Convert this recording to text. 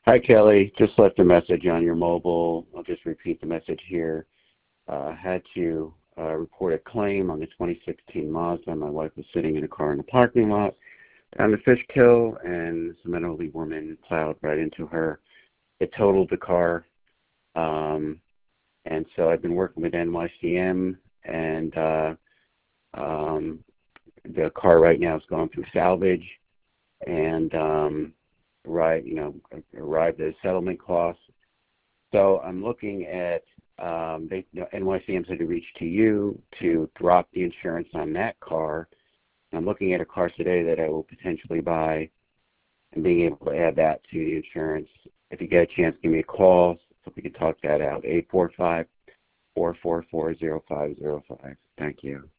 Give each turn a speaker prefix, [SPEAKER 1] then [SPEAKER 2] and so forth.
[SPEAKER 1] Hi, Kelly. Just left a message on your mobile. I'll just repeat the message here. Had to report a claim on the 2016 Mazda. My wife was sitting in a car in the parking lot down the Fishkill, and some elderly woman plowed right into her. It totaled the car, and so I've been working with NYCM, and the car right now is going through salvage, and arrived at a settlement cost. So I'm looking at NYCM said to reach to you to drop the insurance on that car. I'm looking at a car today that I will potentially buy and being able to add that to the insurance. If you get a chance, give me a call so we can talk that out. 845-444-0505. Thank you.